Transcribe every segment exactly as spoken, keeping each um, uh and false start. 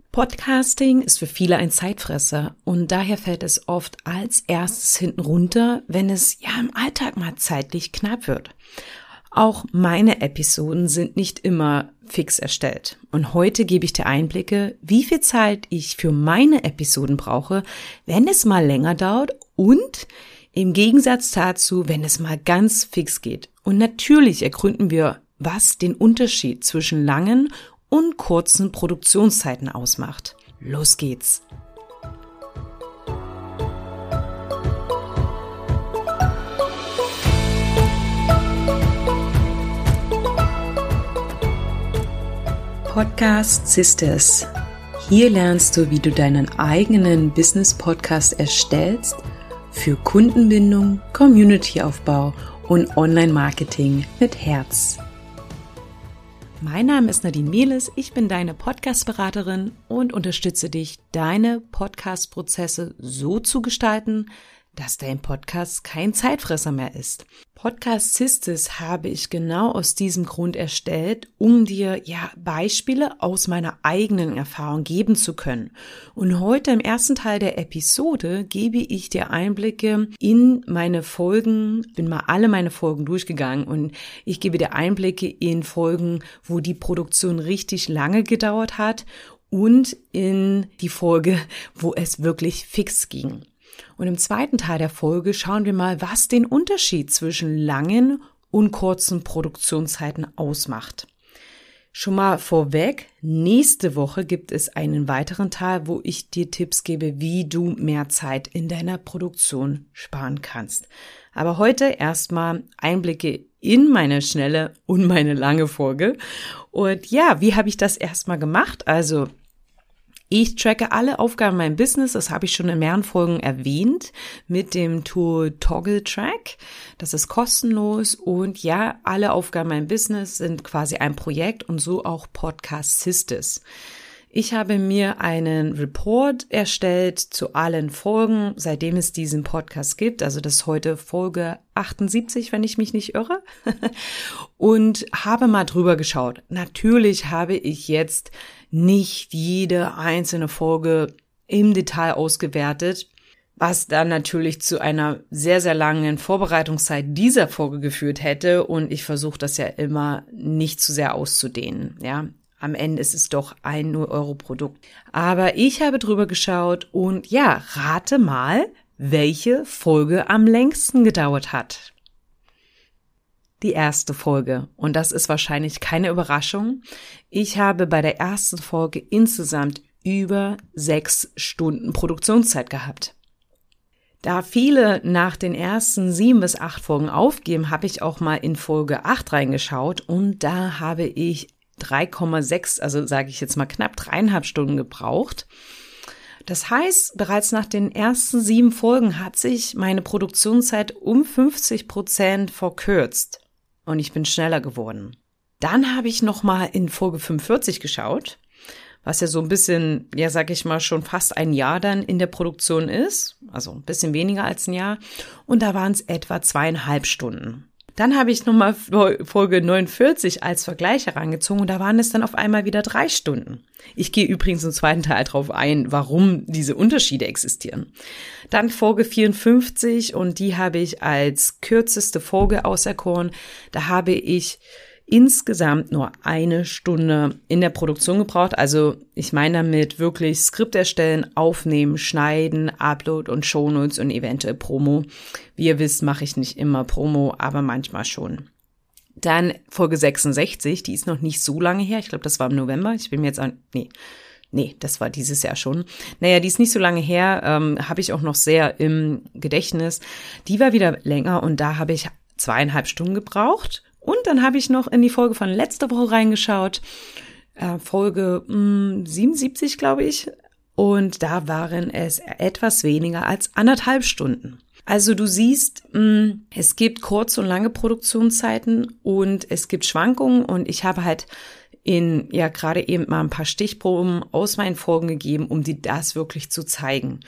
Podcasting ist für viele ein Zeitfresser und daher fällt es oft als erstes hinten runter, wenn es ja im Alltag mal zeitlich knapp wird. Auch meine Episoden sind nicht immer fix erstellt und heute gebe ich dir Einblicke, wie viel Zeit ich für meine Episoden brauche, wenn es mal länger dauert und im Gegensatz dazu, wenn es mal ganz fix geht. Und natürlich ergründen wir, was den Unterschied zwischen langen und kurzen Produktionszeiten ausmacht. Los geht's! Podcast Sisters. Hier lernst du, wie du deinen eigenen Business-Podcast erstellst für Kundenbindung, Community-Aufbau und Online-Marketing mit Herz. Mein Name ist Nadine Mehles, ich bin deine Podcast-Beraterin und unterstütze dich, deine Podcast-Prozesse so zu gestalten, dass dein Podcast kein Zeitfresser mehr ist. Podcast Sisters habe ich genau aus diesem Grund erstellt, um dir ja Beispiele aus meiner eigenen Erfahrung geben zu können. Und heute im ersten Teil der Episode gebe ich dir Einblicke in meine Folgen, bin mal alle meine Folgen durchgegangen und ich gebe dir Einblicke in Folgen, wo die Produktion richtig lange gedauert hat und in die Folge, wo es wirklich fix ging. Und im zweiten Teil der Folge schauen wir mal, was den Unterschied zwischen langen und kurzen Produktionszeiten ausmacht. Schon mal vorweg, nächste Woche gibt es einen weiteren Teil, wo ich dir Tipps gebe, wie du mehr Zeit in deiner Produktion sparen kannst. Aber heute erstmal Einblicke in meine schnelle und meine lange Folge. Und ja, wie habe ich das erstmal gemacht? Also ich tracke alle Aufgaben in meinem Business, das habe ich schon in mehreren Folgen erwähnt, mit dem Tool Toggle Track. Das ist kostenlos und ja, alle Aufgaben in meinem Business sind quasi ein Projekt und so auch Podcast Sisters. Ich habe mir einen Report erstellt zu allen Folgen, seitdem es diesen Podcast gibt. Also das ist heute Folge achtundsiebzig, wenn ich mich nicht irre. Und habe mal drüber geschaut. Natürlich habe ich jetzt nicht jede einzelne Folge im Detail ausgewertet, was dann natürlich zu einer sehr, sehr langen Vorbereitungszeit dieser Folge geführt hätte. Und ich versuche das ja immer nicht zu sehr auszudehnen, ja. Am Ende ist es doch ein null Euro Produkt. Aber ich habe drüber geschaut und ja, rate mal, welche Folge am längsten gedauert hat. Die erste Folge. Und das ist wahrscheinlich keine Überraschung. Ich habe bei der ersten Folge insgesamt über sechs Stunden Produktionszeit gehabt. Da viele nach den ersten sieben bis acht Folgen aufgeben, habe ich auch mal in Folge acht reingeschaut und da habe ich drei Komma sechs, also sage ich jetzt mal knapp dreieinhalb Stunden gebraucht. Das heißt, bereits nach den ersten sieben Folgen hat sich meine Produktionszeit um fünfzig Prozent verkürzt und ich bin schneller geworden. Dann habe ich nochmal in Folge fünfundvierzig geschaut, was ja so ein bisschen, ja sage ich mal, schon fast ein Jahr dann in der Produktion ist, also ein bisschen weniger als ein Jahr und da waren es etwa zweieinhalb Stunden. Dann habe ich nochmal Folge neunundvierzig als Vergleich herangezogen und da waren es dann auf einmal wieder drei Stunden. Ich gehe übrigens im zweiten Teil drauf ein, warum diese Unterschiede existieren. Dann Folge vierundfünfzig und die habe ich als kürzeste Folge auserkoren. Da habe ich insgesamt nur eine Stunde in der Produktion gebraucht. Also ich meine damit wirklich Skript erstellen, aufnehmen, schneiden, Upload und Shownotes und eventuell Promo. Wie ihr wisst, mache ich nicht immer Promo, aber manchmal schon. Dann Folge sechsundsechzig, die ist noch nicht so lange her. Ich glaube, das war im November. Ich bin mir jetzt an, nee, nee, das war dieses Jahr schon. Naja, die ist nicht so lange her, ähm, habe ich auch noch sehr im Gedächtnis. Die war wieder länger und da habe ich zweieinhalb Stunden gebraucht. Und dann habe ich noch in die Folge von letzter Woche reingeschaut, äh, Folge mh, siebenundsiebzig, glaube ich. Und da waren es etwas weniger als anderthalb Stunden. Also du siehst, mh, es gibt kurze und lange Produktionszeiten und es gibt Schwankungen. Und ich habe halt in ja gerade eben mal ein paar Stichproben aus meinen Folgen gegeben, um dir das wirklich zu zeigen.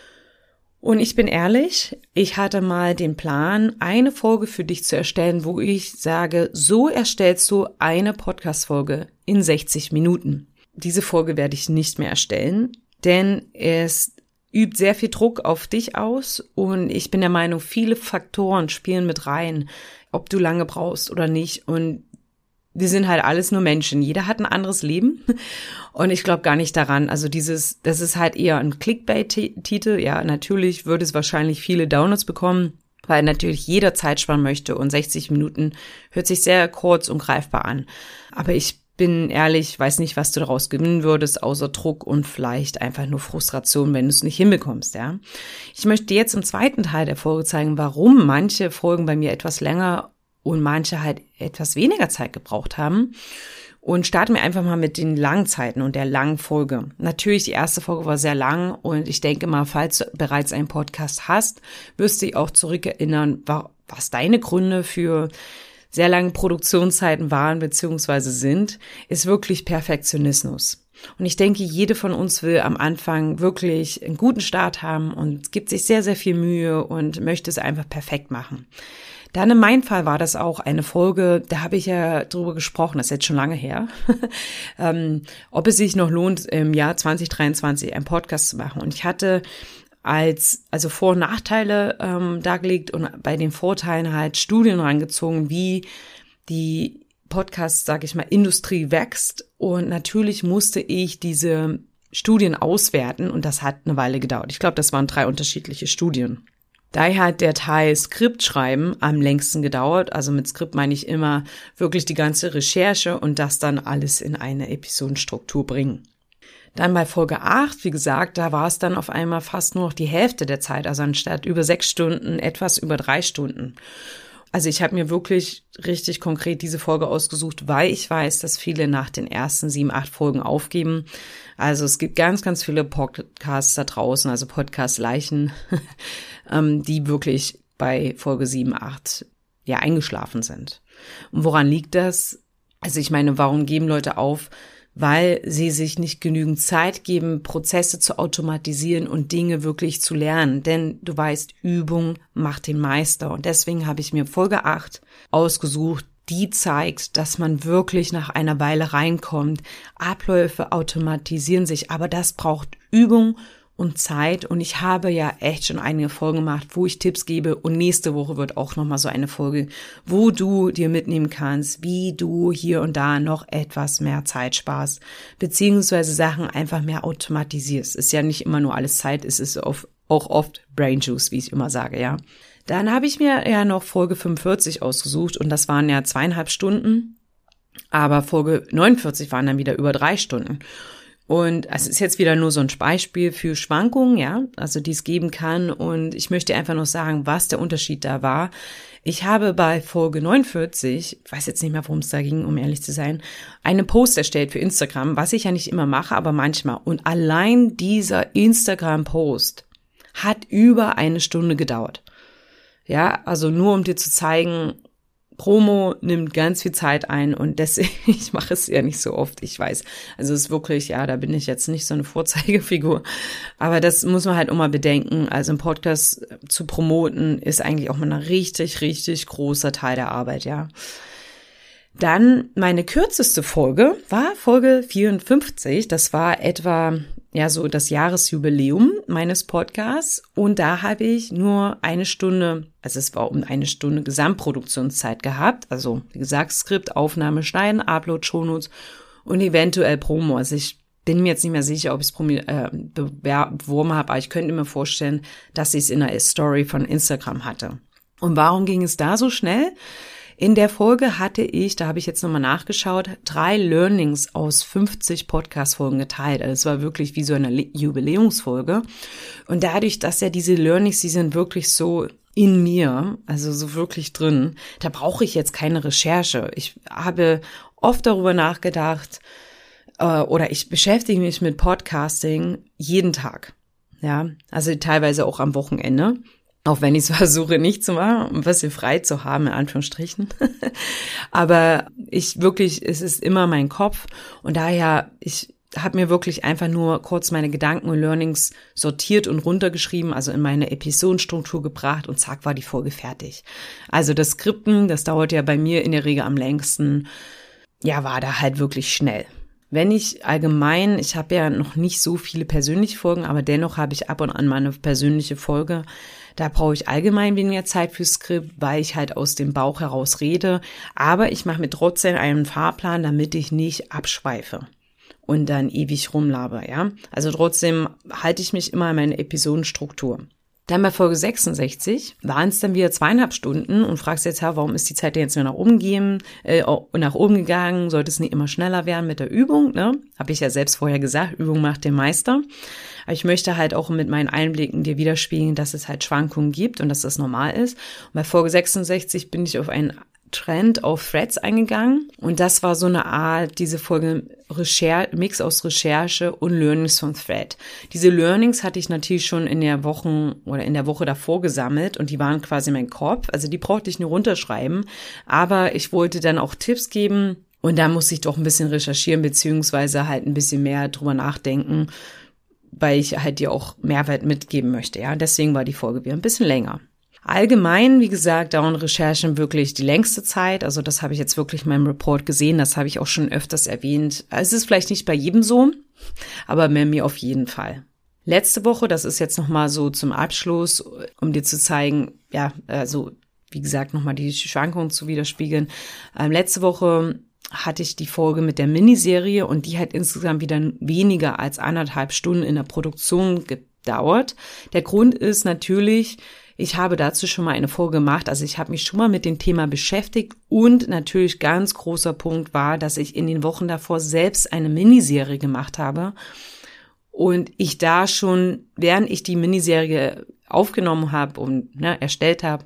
Und ich bin ehrlich, ich hatte mal den Plan, eine Folge für dich zu erstellen, wo ich sage, so erstellst du eine Podcast-Folge in sechzig Minuten. diese Folge werde ich nicht mehr erstellen, denn es übt sehr viel Druck auf dich aus und ich bin der Meinung, viele Faktoren spielen mit rein, ob du lange brauchst oder nicht, und wir sind halt alles nur Menschen. Jeder hat ein anderes Leben und ich glaube gar nicht daran. Also dieses, das ist halt eher ein Clickbait-Titel. Ja, natürlich würde es wahrscheinlich viele Downloads bekommen, weil natürlich jeder Zeit sparen möchte und sechzig Minuten hört sich sehr kurz und greifbar an. Aber ich bin ehrlich, weiß nicht, was du daraus gewinnen würdest, außer Druck und vielleicht einfach nur Frustration, wenn du es nicht hinbekommst, ja. Ich möchte jetzt im zweiten Teil der Folge zeigen, warum manche Folgen bei mir etwas länger und manche halt etwas weniger Zeit gebraucht haben. Und starten wir einfach mal mit den langen Zeiten und der langen Folge. Natürlich, die erste Folge war sehr lang und ich denke mal, falls du bereits einen Podcast hast, wirst du dich auch zurückerinnern, was deine Gründe für sehr lange Produktionszeiten waren bzw. sind, ist wirklich Perfektionismus. Und ich denke, jede von uns will am Anfang wirklich einen guten Start haben und gibt sich sehr, sehr viel Mühe und möchte es einfach perfekt machen. Dann in meinem Fall war das auch eine Folge, da habe ich ja drüber gesprochen, das ist jetzt schon lange her, ähm, ob es sich noch lohnt, im Jahr zwanzig dreiundzwanzig einen Podcast zu machen. Und ich hatte als also Vor- und Nachteile ähm, dargelegt und bei den Vorteilen halt Studien rangezogen, wie die Podcast, sage ich mal, Industrie wächst. Und natürlich musste ich diese Studien auswerten und das hat eine Weile gedauert. Ich glaube, das waren drei unterschiedliche Studien. Daher hat der Teil Skriptschreiben am längsten gedauert. Also mit Skript meine ich immer wirklich die ganze Recherche und das dann alles in eine Episodenstruktur bringen. Dann bei Folge acht, wie gesagt, da war es dann auf einmal fast nur noch die Hälfte der Zeit, also anstatt über sechs Stunden, etwas über drei Stunden. Also ich habe mir wirklich richtig konkret diese Folge ausgesucht, weil ich weiß, dass viele nach den ersten sieben, acht Folgen aufgeben. Also es gibt ganz, ganz viele Podcasts da draußen, also Podcast-Leichen, die wirklich bei Folge sieben, acht ja eingeschlafen sind. Und woran liegt das? Also ich meine, warum geben Leute auf? Weil sie sich nicht genügend Zeit geben, Prozesse zu automatisieren und Dinge wirklich zu lernen. Denn du weißt, Übung macht den Meister. Und deswegen habe ich mir Folge acht ausgesucht, die zeigt, dass man wirklich nach einer Weile reinkommt. Abläufe automatisieren sich, aber das braucht Übung und Zeit. Und ich habe ja echt schon einige Folgen gemacht, wo ich Tipps gebe. Und nächste Woche wird auch nochmal so eine Folge, wo du dir mitnehmen kannst, wie du hier und da noch etwas mehr Zeit sparst, beziehungsweise Sachen einfach mehr automatisierst. Ist ja nicht immer nur alles Zeit, es ist auch oft Brain Juice, wie ich immer sage, ja. Dann habe ich mir ja noch Folge fünfundvierzig ausgesucht und das waren ja zweieinhalb Stunden, aber Folge neunundvierzig waren dann wieder über drei Stunden. Und es ist jetzt wieder nur so ein Beispiel für Schwankungen, ja, also die es geben kann. Und ich möchte einfach noch sagen, was der Unterschied da war. Ich habe bei Folge neunundvierzig, ich weiß jetzt nicht mehr, worum es da ging, um ehrlich zu sein, einen Post erstellt für Instagram, was ich ja nicht immer mache, aber manchmal. Und allein dieser Instagram-Post hat über eine Stunde gedauert. Ja, also nur um dir zu zeigen, Promo nimmt ganz viel Zeit ein und deswegen, ich mache es ja nicht so oft, ich weiß. Also es ist wirklich, ja, da bin ich jetzt nicht so eine Vorzeigefigur. Aber das muss man halt auch mal bedenken. Also ein Podcast zu promoten ist eigentlich auch mal ein richtig, richtig großer Teil der Arbeit, ja. Dann meine kürzeste Folge war Folge vierundfünfzig. Das war etwa ja so das Jahresjubiläum meines Podcasts und da habe ich nur eine Stunde, also es war um eine Stunde Gesamtproduktionszeit gehabt. Also wie gesagt, Skript, Aufnahme, Schneiden, Upload, Shownotes und eventuell Promo. Also ich bin mir jetzt nicht mehr sicher, ob ich es äh, beworben habe, aber ich könnte mir vorstellen, dass ich es in einer Story von Instagram hatte. Und warum ging es da so schnell? In der Folge hatte ich, da habe ich jetzt nochmal nachgeschaut, drei Learnings aus fünfzig Podcast-Folgen geteilt. Also es war wirklich wie so eine Jubiläumsfolge. Und dadurch, dass ja diese Learnings, die sind wirklich so in mir, also so wirklich drin, da brauche ich jetzt keine Recherche. Ich habe oft darüber nachgedacht, äh, oder ich beschäftige mich mit Podcasting jeden Tag. Ja, also teilweise auch am Wochenende. Auch wenn ich es versuche nicht zu machen, um ein bisschen frei zu haben, in Anführungsstrichen. Aber ich wirklich, es ist immer mein Kopf. Und daher, ich habe mir wirklich einfach nur kurz meine Gedanken und Learnings sortiert und runtergeschrieben, also in meine Episodenstruktur gebracht und zack, war die Folge fertig. Also das Skripten, das dauert ja bei mir in der Regel am längsten, ja, war da halt wirklich schnell. wenn ich allgemein, ich habe ja noch nicht so viele persönliche Folgen, aber dennoch habe ich ab und an mal eine persönliche Folge. Da brauche ich allgemein weniger Zeit fürs Skript, weil ich halt aus dem Bauch heraus rede. Aber ich mache mir trotzdem einen Fahrplan, damit ich nicht abschweife und dann ewig rumlaber, ja. Also trotzdem halte ich mich immer an meine Episodenstruktur. Dann bei Folge sechsundsechzig waren es dann wieder zweieinhalb Stunden und fragst jetzt, ja, warum ist die Zeit denn jetzt nur nach oben gehen, äh, nach oben gegangen? Sollte es nicht immer schneller werden mit der Übung, ne? Habe ich ja selbst vorher gesagt, Übung macht den Meister. Aber ich möchte halt auch mit meinen Einblicken dir widerspiegeln, dass es halt Schwankungen gibt und dass das normal ist. Und bei Folge sechsundsechzig bin ich auf einen Trend auf Threads eingegangen und das war so eine Art, diese Folge Recher- Mix aus Recherche und Learnings von Thread. Diese Learnings hatte ich natürlich schon in der Woche oder in der Woche davor gesammelt und die waren quasi in meinem Kopf, also die brauchte ich nur runterschreiben, aber ich wollte dann auch Tipps geben und da musste ich doch ein bisschen recherchieren beziehungsweise halt ein bisschen mehr drüber nachdenken, weil ich halt dir auch Mehrwert mitgeben möchte, ja, deswegen war die Folge wieder ein bisschen länger. Allgemein, wie gesagt, dauern Recherchen wirklich die längste Zeit. Also das habe ich jetzt wirklich in meinem Report gesehen. Das habe ich auch schon öfters erwähnt. Es ist vielleicht nicht bei jedem so, aber bei mir auf jeden Fall. Letzte Woche, das ist jetzt nochmal so zum Abschluss, um dir zu zeigen, ja, also wie gesagt, nochmal die Schwankungen zu widerspiegeln. Ähm, letzte Woche hatte ich die Folge mit der Miniserie und die hat insgesamt wieder weniger als anderthalb Stunden in der Produktion gedauert. Der Grund ist natürlich, ich habe dazu schon mal eine Folge gemacht, also ich habe mich schon mal mit dem Thema beschäftigt und natürlich ganz großer Punkt war, dass ich in den Wochen davor selbst eine Miniserie gemacht habe und ich da schon, während ich die Miniserie aufgenommen habe und ne, erstellt habe,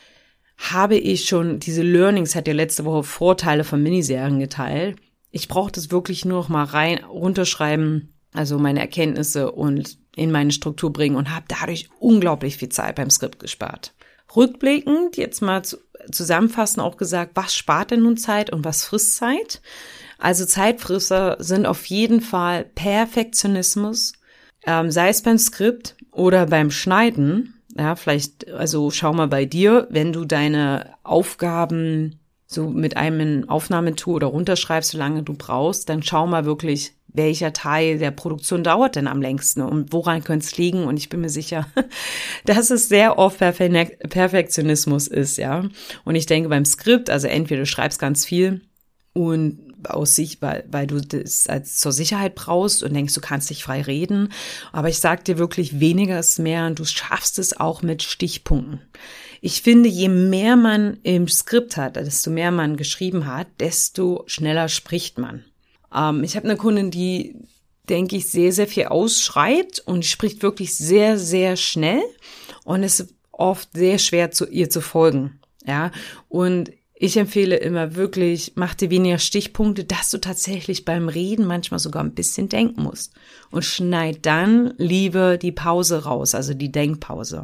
habe ich schon diese Learnings, hat ja letzte Woche Vorteile von Miniserien geteilt. Ich brauche das wirklich nur noch mal rein runterschreiben, also meine Erkenntnisse und in meine Struktur bringen und habe dadurch unglaublich viel Zeit beim Skript gespart. Rückblickend, jetzt mal zu, zusammenfassend auch gesagt, was spart denn nun Zeit und was frisst Zeit? Also Zeitfrisser sind auf jeden Fall Perfektionismus, ähm, sei es beim Skript oder beim Schneiden. Ja, vielleicht, also schau mal bei dir, wenn du deine Aufgaben so mit einem Aufnahmetool oder runterschreibst, solange du brauchst, dann schau mal wirklich, welcher Teil der Produktion dauert denn am längsten und woran könnte es liegen? Und ich bin mir sicher, dass es sehr oft Perfe- Perfektionismus ist, ja. Und ich denke beim Skript, also entweder du schreibst ganz viel und aus sich, weil, weil du das als zur Sicherheit brauchst und denkst, du kannst dich frei reden. Aber ich sag dir wirklich, weniger ist mehr und du schaffst es auch mit Stichpunkten. Ich finde, je mehr man im Skript hat, desto mehr man geschrieben hat, desto schneller spricht man. Ähm, ich habe eine Kundin, die, denke ich, sehr, sehr viel ausschreibt und spricht wirklich sehr, sehr schnell und es ist oft sehr schwer, zu ihr zu folgen. Ja, und ich empfehle immer wirklich, mach dir weniger Stichpunkte, dass du tatsächlich beim Reden manchmal sogar ein bisschen denken musst. Und schneid dann lieber die Pause raus, also die Denkpause.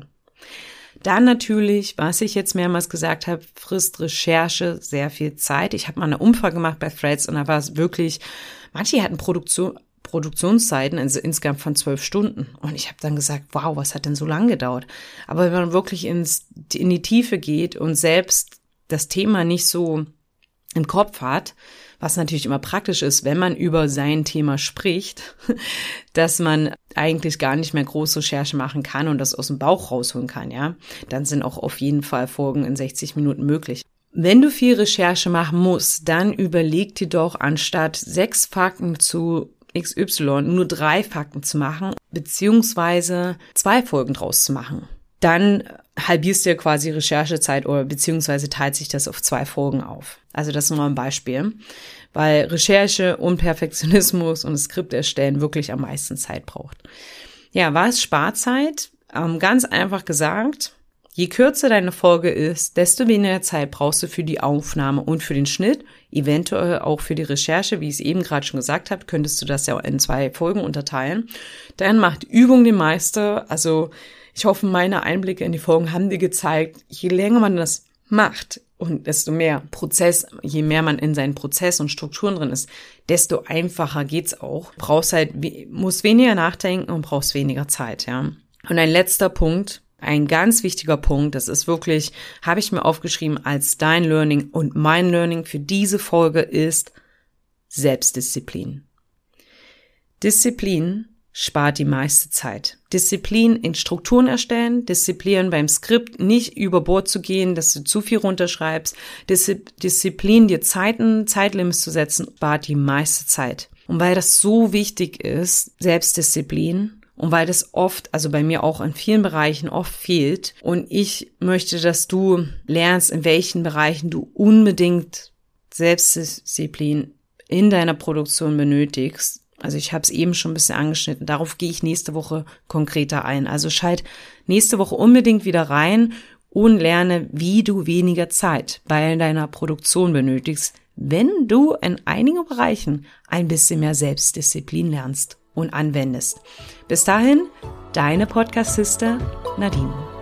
Dann natürlich, was ich jetzt mehrmals gesagt habe, frisst Recherche sehr viel Zeit. Ich habe mal eine Umfrage gemacht bei Threads und da war es wirklich, manche hatten Produktion, Produktionszeiten also insgesamt von zwölf Stunden. Und ich habe dann gesagt, wow, was hat denn so lange gedauert? Aber wenn man wirklich ins, in die Tiefe geht und selbst das Thema nicht so im Kopf hat, was natürlich immer praktisch ist, wenn man über sein Thema spricht, dass man eigentlich gar nicht mehr große Recherche machen kann und das aus dem Bauch rausholen kann, ja, dann sind auch auf jeden Fall Folgen in sechzig Minuten möglich. Wenn du viel Recherche machen musst, dann überleg dir doch, anstatt sechs Fakten zu X Y nur drei Fakten zu machen, beziehungsweise zwei Folgen draus zu machen. Dann halbierst du ja quasi Recherchezeit oder beziehungsweise teilt sich das auf zwei Folgen auf. Also das ist nur ein Beispiel, weil Recherche und Perfektionismus und das Skript erstellen wirklich am meisten Zeit braucht. Ja, was spart Zeit? Ähm, ganz einfach gesagt, je kürzer deine Folge ist, desto weniger Zeit brauchst du für die Aufnahme und für den Schnitt, eventuell auch für die Recherche, wie ich es eben gerade schon gesagt habe, könntest du das ja in zwei Folgen unterteilen. Dann macht Übung den Meister, also ich hoffe, meine Einblicke in die Folgen haben dir gezeigt, je länger man das macht und desto mehr Prozess, je mehr man in seinen Prozess und Strukturen drin ist, desto einfacher geht's auch. Brauchst halt, musst weniger nachdenken und brauchst weniger Zeit, ja. Und ein letzter Punkt, ein ganz wichtiger Punkt, das ist wirklich, habe ich mir aufgeschrieben als dein Learning und mein Learning für diese Folge ist Selbstdisziplin. Disziplin spart die meiste Zeit. Disziplin in Strukturen erstellen, Disziplin beim Skript nicht über Bord zu gehen, dass du zu viel runterschreibst, Disziplin dir Zeiten, Zeitlimits zu setzen, spart die meiste Zeit. Und weil das so wichtig ist, Selbstdisziplin, und weil das oft, also bei mir auch in vielen Bereichen oft fehlt, und ich möchte, dass du lernst, in welchen Bereichen du unbedingt Selbstdisziplin in deiner Produktion benötigst. Also ich habe es eben schon ein bisschen angeschnitten, darauf gehe ich nächste Woche konkreter ein. Also schalt nächste Woche unbedingt wieder rein und lerne, wie du weniger Zeit bei deiner Produktion benötigst, wenn du in einigen Bereichen ein bisschen mehr Selbstdisziplin lernst und anwendest. Bis dahin, deine Podcast-Sister Nadine.